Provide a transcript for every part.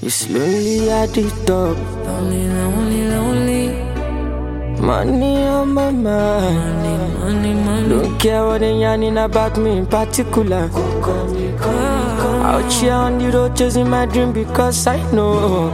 It's lonely at the top. Lonely, lonely, lonely. Money on my mind. Money, money. Don't care what they yarning about me in particular. Out here on the road chasing my dream because I know.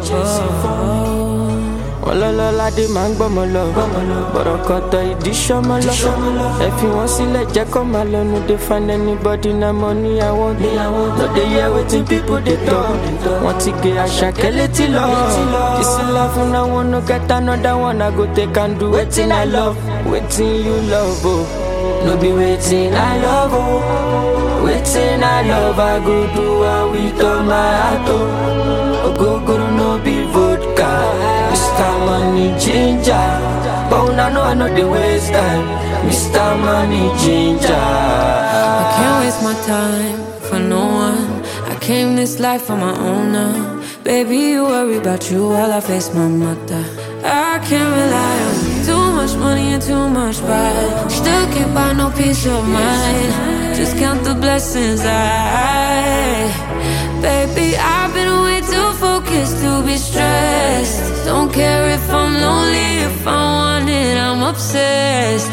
Ọlọ́lọ́lá dé máa ń gbọ́mọ lọ. Bọ̀rọ̀kọ̀tọ̀ ìdí ṣọ́mọ lọ. Ẹ fi wọ́n sílẹ̀ jẹ́ kó máa lọ. No dey find anybody na money I want. No dey hear wetin people dey talk. Wọ́n ti gé Àṣàkẹ́ létí lọ. This love una wanna get another one. I go take and do wetin I love. Wetin you love oh. No be wetin I love oh. Wetin I love I go do am with all my heart oh. Ogogoro no be vodka. Mr. Money Ginger. But I know the waste time. Mr. Money Ginger. I can't waste my time for no one. I came this life for my own now. Baby, you worry about you while I face my mother. I can't rely on too much money and too much pride. Still can't buy no peace of mind. Just count the blessings Baby, I've been way too focused to be stressed. Don't care if I'm lonely, if I want it, I'm obsessed.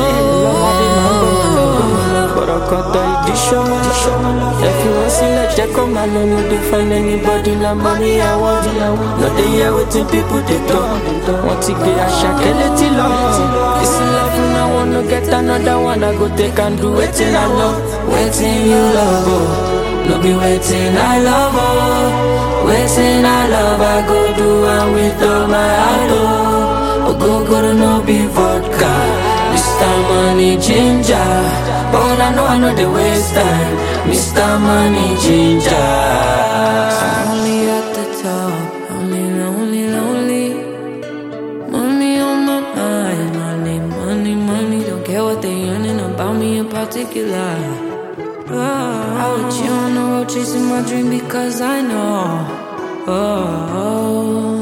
Bọ̀rọ̀kọ̀tọ̀ ìdí ṣọ́mọ lọ. Ẹ fi wọ́n sílẹ̀ jẹ́ kó máa lọ. No dey find anybody na money I want. No dey hear wetin people dey talk. Wọ́n ti gbé Àṣàkẹ́ létí lọ. This love una wanna get another one. I go take and do wetin I love. Wetin you love oh. No be wetin I love oh. Wetin I love I go do am with all my heart oh. Ogogoro no be vodka. Mr. Money Ginger. But I know the waste time. Mr. Money Ginger. Only at the top. Only lonely, lonely. Money on my mind. Money, money, money. Don't care what they yearning about me in particular. I with you on the road chasing my dream because I know.